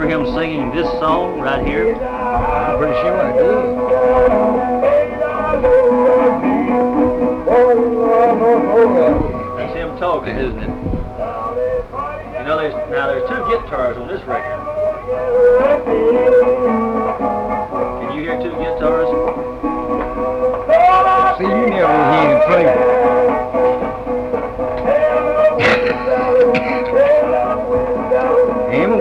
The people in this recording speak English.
him singing this song right here? I'm pretty sure I did. That's him talking, isn't it? You know, there's two guitars on this record. Can you hear two guitars? See, you never hear him play. Him